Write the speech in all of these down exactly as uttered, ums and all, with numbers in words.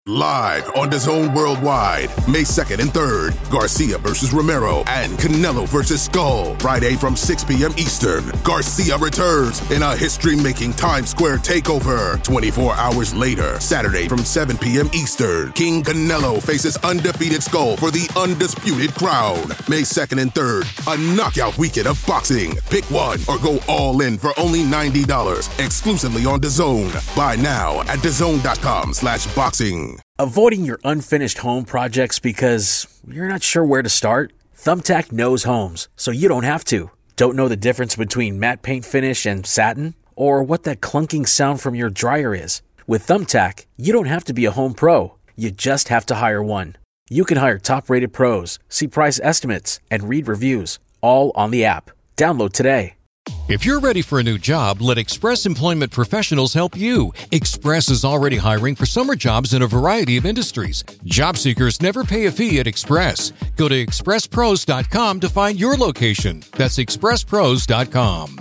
Live on DAZN Worldwide, May second and third, Garcia versus Romero and Canelo versus Skull. Friday from six p.m. Eastern, Garcia returns in a history-making Times Square takeover. twenty-four hours later, Saturday from seven p.m. Eastern, King Canelo faces undefeated Skull for the undisputed crown. May second and third, a knockout weekend of boxing. Pick one or go all in for only ninety dollars, exclusively on DAZN. Buy now at DAZN.com slash boxing. Avoiding your unfinished home projects because you're not sure where to start? Thumbtack knows homes, so you don't have to. Don't know the difference between matte paint finish and satin? Or what that clunking sound from your dryer is? With Thumbtack, you don't have to be a home pro. You just have to hire one. You can hire top-rated pros, see price estimates, and read reviews, all on the app. Download today. If you're ready for a new job, let Express Employment Professionals help you. Express is already hiring for summer jobs in a variety of industries. Job seekers never pay a fee at Express. Go to express pros dot com to find your location. That's express pros dot com.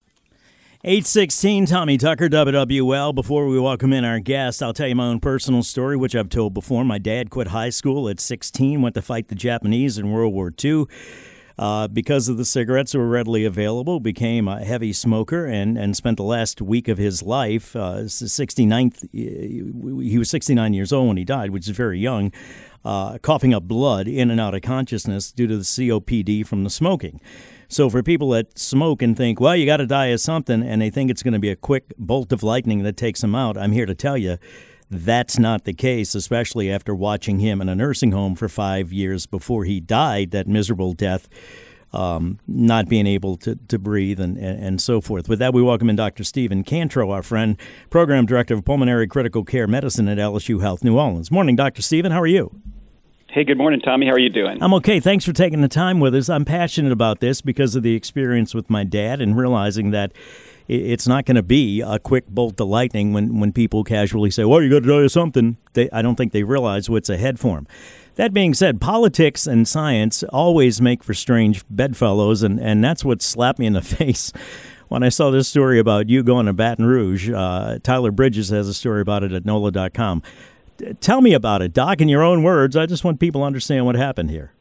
eight sixteen, Tommy Tucker, W W L. Before we welcome in our guest, I'll tell you my own personal story, which I've told before. My dad quit high school at sixteen, went to fight the Japanese in World War Two. Uh, because of the cigarettes that were readily available, became a heavy smoker and, and spent the last week of his life, uh, sixty-ninth, he was sixty-nine years old when he died, which is very young, uh, coughing up blood in and out of consciousness due to the C O P D from the smoking. So for people that smoke and think, well, you got to die of something, and they think it's going to be a quick bolt of lightning that takes them out, I'm here to tell you, that's not the case, especially after watching him in a nursing home for five years before he died, that miserable death, um, not being able to, to breathe and, and, and so forth. With that, we welcome in Doctor Stephen Cantro, our friend, Program Director of Pulmonary Critical Care Medicine at L S U Health New Orleans. Morning, Doctor Stephen. How are you? Hey, good morning, Tommy. How are you doing? I'm okay. Thanks for taking the time with us. I'm passionate about this because of the experience with my dad and realizing that it's not going to be a quick bolt of lightning when, when people casually say, well, you got to tell you something. They, I don't think they realize what's ahead for them. That being said, politics and science always make for strange bedfellows, and, and that's what slapped me in the face when I saw this story about you going to Baton Rouge. Uh, Tyler Bridges has a story about it at N O L A dot com. Tell me about it, Doc, in your own words. I just want people to understand what happened here.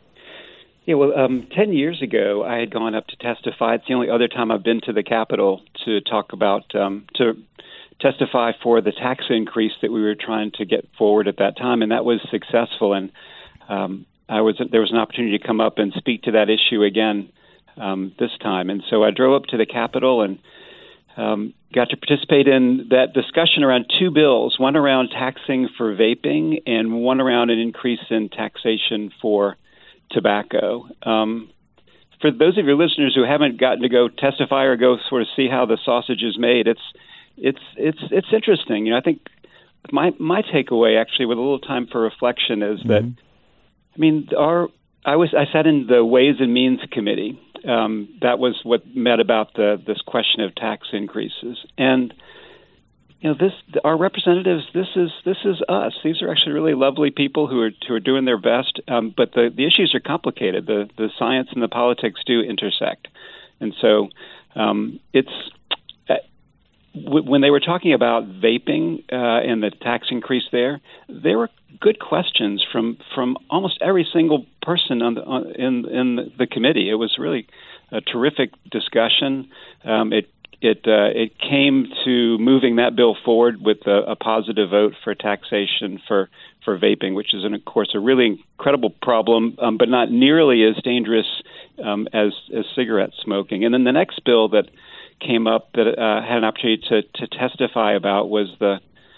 Yeah, well, um, ten years ago, I had gone up to testify. It's the only other time I've been to the Capitol to talk about, um, to testify for the tax increase that we were trying to get forward at that time, and that was successful. And um, I was there was an opportunity to come up and speak to that issue again um, this time. And so I drove up to the Capitol and um, got to participate in that discussion around two bills, one around taxing for vaping and one around an increase in taxation for tobacco. Um, for those of your listeners who haven't gotten to go testify or go sort of see how the sausage is made, it's it's it's it's interesting. You know, I think my my takeaway actually, with a little time for reflection, is mm-hmm. that I mean, our I was I sat in the Ways and Means Committee. Um, that was what met about the this question of tax increases, and you know, this our representatives. This is this is us. These are actually really lovely people who are who are doing their best. Um, but the, the issues are complicated. The the science and the politics do intersect, and so um, it's uh, w- when they were talking about vaping uh, and the tax increase there, there were good questions from from almost every single person on the on, in in the committee. It was really a terrific discussion. Um, it It uh, it came to moving that bill forward with a, a positive vote for taxation for, for vaping, which is, of course, a really incredible problem, um, but not nearly as dangerous um, as, as cigarette smoking. And then the next bill that came up that uh, had an opportunity to, to testify about was the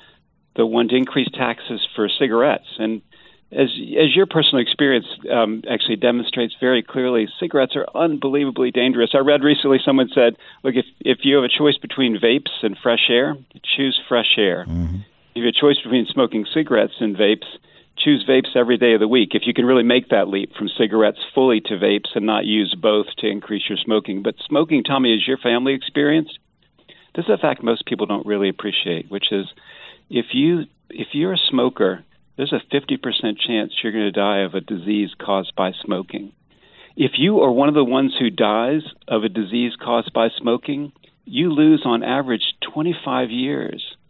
the one to increase taxes for cigarettes. And as as your personal experience um, actually demonstrates very clearly, cigarettes are unbelievably dangerous. I read recently someone said, look, if, if you have a choice between vapes and fresh air, choose fresh air. Mm-hmm. If you have a choice between smoking cigarettes and vapes, choose vapes every day of the week, if you can really make that leap from cigarettes fully to vapes and not use both to increase your smoking. But smoking, Tommy, is your family experienced? This is a fact most people don't really appreciate, which is if you if you're a smoker, there's a fifty percent chance you're going to die of a disease caused by smoking. If you are one of the ones who dies of a disease caused by smoking, you lose on average twenty-five years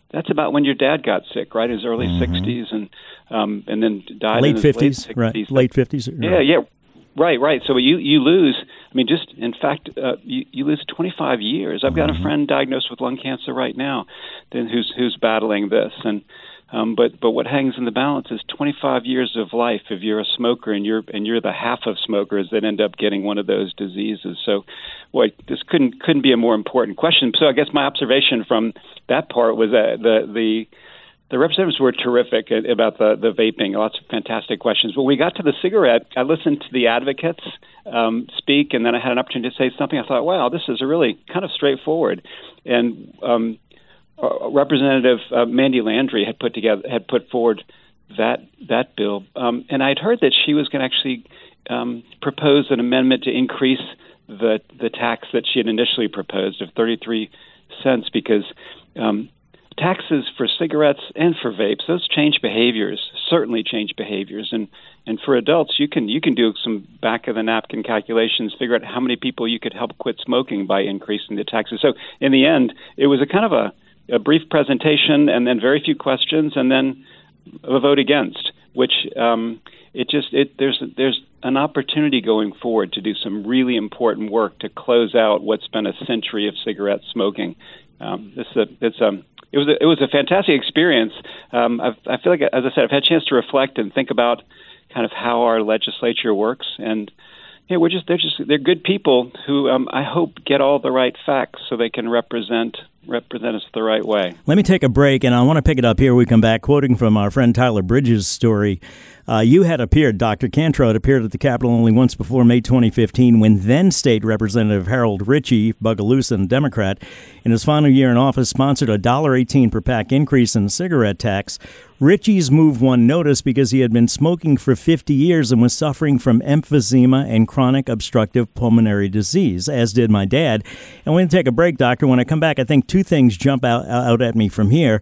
that's about when your dad got sick, right? His early mm-hmm. sixties, and um, and then died late in his fifties, late sixties. right? Late fifties. Yeah, yeah, right, right. So you you lose. I mean, just in fact, uh, you you lose twenty-five years. I've got mm-hmm. a friend diagnosed with lung cancer right now, then who's who's battling this, and um, but but what hangs in the balance is twenty-five years of life if you're a smoker, and you're and you're the half of smokers that end up getting one of those diseases. So, boy, this couldn't couldn't be a more important question. So I guess my observation from that part was that the the the representatives were terrific about the the vaping. Lots of fantastic questions. When we got to the cigarette, I listened to the advocates um, speak, and then I had an opportunity to say something. I thought, wow, this is really kind of straightforward. And um, uh, Representative uh, Mandy Landry had put together had put forward that that bill, um, and I'd heard that she was going to actually um, propose an amendment to increase the the tax that she had initially proposed of thirty-three cents, because um, taxes for cigarettes and for vapes, those change behaviors, certainly change behaviors. And, and for adults, you can you can do some back of the napkin calculations, figure out how many people you could help quit smoking by increasing the taxes. So in the end, it was a kind of a, a brief presentation and then very few questions and then a vote against, which um, it just it there's there's an opportunity going forward to do some really important work to close out what's been a century of cigarette smoking. Um, this is a, it's a It was a, it was a fantastic experience. Um, I've, I feel like, as I said, I've had a chance to reflect and think about kind of how our legislature works, and yeah, we're just they're just they're good people who um, I hope get all the right facts so they can represent represent us the right way. Let me take a break, and I want to pick it up here. We come back quoting from our friend Tyler Bridges' story. Uh, you had appeared, Doctor Cantrell had appeared at the Capitol only once before May twenty fifteen when then-State Representative Harold Ritchie, Bogalusa, Democrat, in his final year in office, sponsored a one dollar eighteen per pack increase in the cigarette tax. Ritchie's move won notice because he had been smoking for fifty years and was suffering from emphysema and chronic obstructive pulmonary disease, as did my dad. And we're going to take a break, Doctor. When I come back, I think two things jump out, out at me from here.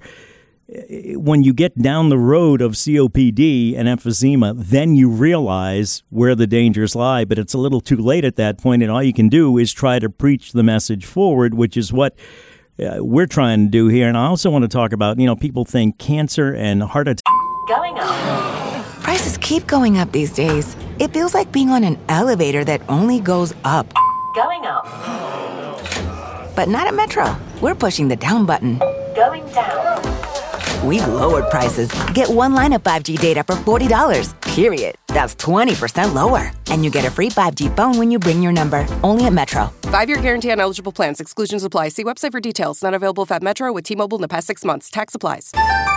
When you get down the road of C O P D and emphysema, then you realize where the dangers lie, but it's a little too late at that point, and all you can do is try to preach the message forward, which is what uh, we're trying to do here. And I also want to talk about, you know, people think cancer and heart attack. Going up. Prices keep going up these days. It feels like being on an elevator that only goes up. Going up. But not at Metro. We're pushing the down button. Going down. We've lowered prices. Get one line of five G data for forty dollars, period. That's twenty percent lower. And you get a free five G phone when you bring your number. Only at Metro. Five-year guarantee on eligible plans. Exclusions apply. See website for details. Not available if at Metro with T-Mobile in the past six months. Tax applies.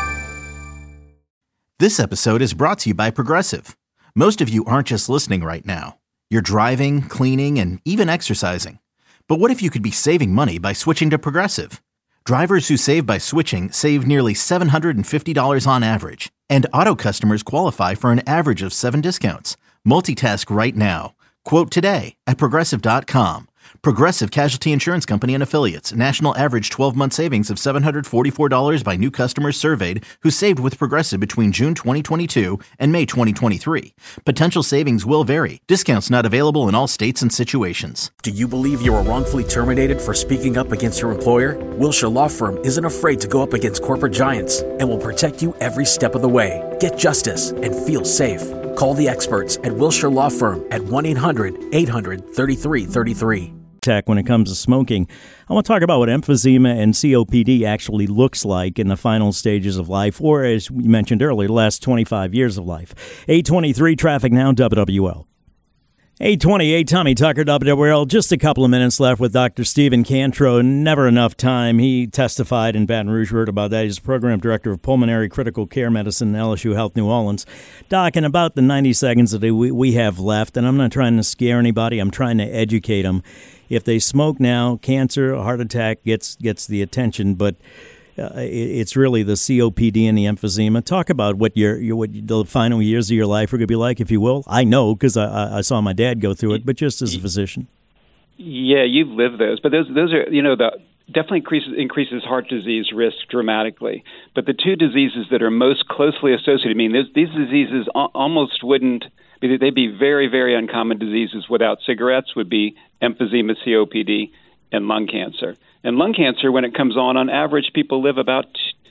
This episode is brought to you by Progressive. Most of you aren't just listening right now. You're driving, cleaning, and even exercising. But what if you could be saving money by switching to Progressive? Drivers who save by switching save nearly seven hundred fifty dollars on average. And auto customers qualify for an average of seven discounts. Multitask right now. Quote today at Progressive dot com. Progressive Casualty Insurance Company and Affiliates. National average twelve-month savings of seven hundred forty-four dollars by new customers surveyed who saved with Progressive between June twenty twenty-two and May twenty twenty-three. Potential savings will vary. Discounts not available in all states and situations. Do you believe you were wrongfully terminated for speaking up against your employer? Wilshire Law Firm isn't afraid to go up against corporate giants and will protect you every step of the way. Get justice and feel safe. Call the experts at Wilshire Law Firm at one eight hundred eight hundred thirty-three thirty-three. When it comes to smoking, I want to talk about what emphysema and C O P D actually looks like in the final stages of life, or as we mentioned earlier, the last twenty-five years of life. eight twenty-three traffic now, W W L. eight twenty-eight, Tommy Tucker, W W L. Just a couple of minutes left with Doctor Stephen Cantrell. Never enough time. He testified in Baton Rouge. Heard about that. He's program director of pulmonary critical care medicine at L S U Health New Orleans. Doc, in about the ninety seconds that we, we have left, and I'm not trying to scare anybody, I'm trying to educate them. If they smoke now, cancer, a heart attack gets gets the attention, but uh, it, it's really the C O P D and the emphysema. Talk about what your, your what the final years of your life are going to be like, if you will. I know because I, I saw my dad go through it, but just as a physician. Yeah, you've lived those, but those those are you know the definitely increases increases heart disease risk dramatically. But the two diseases that are most closely associated, I mean, these, these diseases almost wouldn't. They'd be very, very uncommon diseases without cigarettes, would be emphysema, C O P D, and lung cancer. And lung cancer, when it comes on, on average, people live about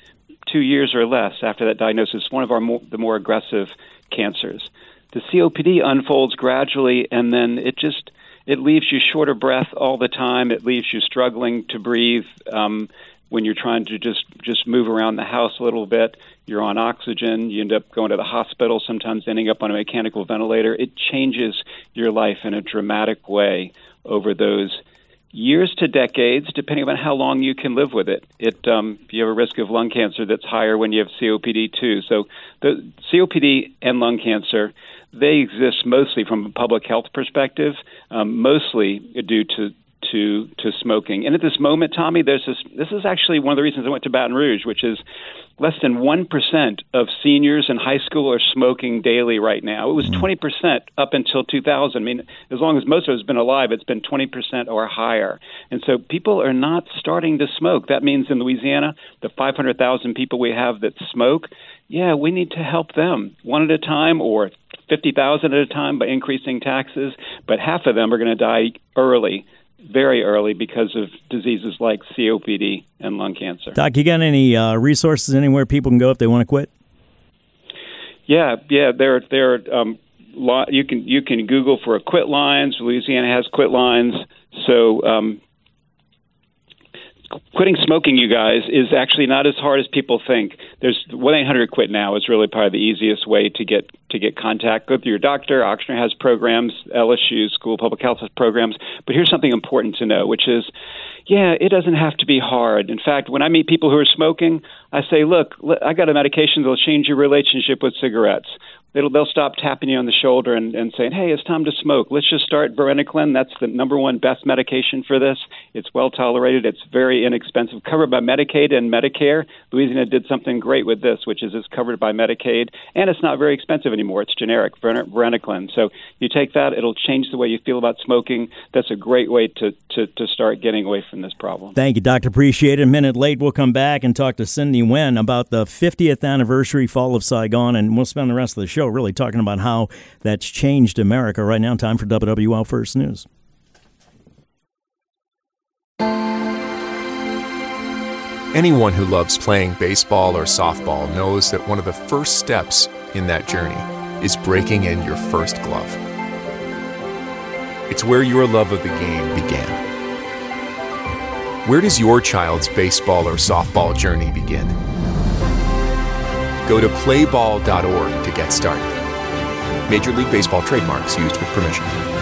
two years or less after that diagnosis, one of our more, the more aggressive cancers. The C O P D unfolds gradually, and then it just it leaves you short of breath all the time. It leaves you struggling to breathe um, when you're trying to just, just move around the house a little bit. You're on oxygen. You end up going to the hospital, sometimes ending up on a mechanical ventilator. It changes your life in a dramatic way over those years to decades, depending on how long you can live with it. It um, you have a risk of lung cancer that's higher when you have C O P D too. So the C O P D and lung cancer, they exist mostly from a public health perspective, um, mostly due to to to smoking. And at this moment, Tommy, there's this. This is actually one of the reasons I went to Baton Rouge, which is less than one percent of seniors in high school are smoking daily right now. It was twenty percent up until two thousand. I mean, as long as most of us have been alive, it's been twenty percent or higher. And so people are not starting to smoke. That means in Louisiana, the five hundred thousand people we have that smoke, yeah, we need to help them one at a time or fifty thousand at a time by increasing taxes. But half of them are going to die early, very early, because of diseases like C O P D and lung cancer. Doc, you got any uh, resources anywhere people can go if they want to quit? Yeah, yeah, there, there. Um, lot, you can you can Google for a quit lines. Louisiana has quit lines, so. Um, Quitting smoking, you guys, is actually not as hard as people think. There's one eight hundred quit now is really probably the easiest way to get to get contact. Go through your doctor. Ochsner has programs. L S U School of Public Health has programs. But here's something important to know, which is, yeah, it doesn't have to be hard. In fact, when I meet people who are smoking, I say, look, I got a medication that will change your relationship with cigarettes. It'll, they'll stop tapping you on the shoulder and, and saying, hey, it's time to smoke. Let's just start varenicline. That's the number one best medication for this. It's well tolerated. It's very inexpensive, covered by Medicaid and Medicare. Louisiana did something great with this, which is it's covered by Medicaid, and it's not very expensive anymore. It's generic, varenicline. So you take that, it'll change the way you feel about smoking. That's a great way to, to, to start getting away from this problem. Thank you, Doctor Appreciate it. A minute late, we'll come back and talk to Cindy Nguyen about the fiftieth anniversary Fall of Saigon, and we'll spend the rest of the show really talking about how that's changed America. Right now, time for W W L First News. Anyone who loves playing baseball or softball knows that one of the first steps in that journey is breaking in your first glove. It's where your love of the game began. Where does your child's baseball or softball journey begin? Go to play ball dot org to get started. Major League Baseball trademarks used with permission.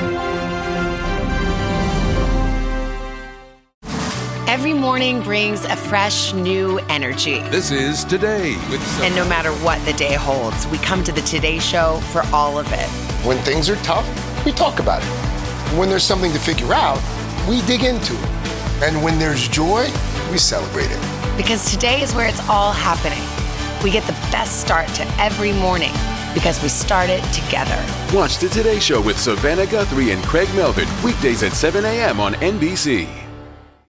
Every morning brings a fresh, new energy. This is Today with Sophie. And no matter what the day holds, we come to the Today Show for all of it. When things are tough, we talk about it. When there's something to figure out, we dig into it. And when there's joy, we celebrate it. Because today is where it's all happening. We get the best start to every morning because we start it together. Watch the Today Show with Savannah Guthrie and Craig Melvin weekdays at seven a.m. on N B C.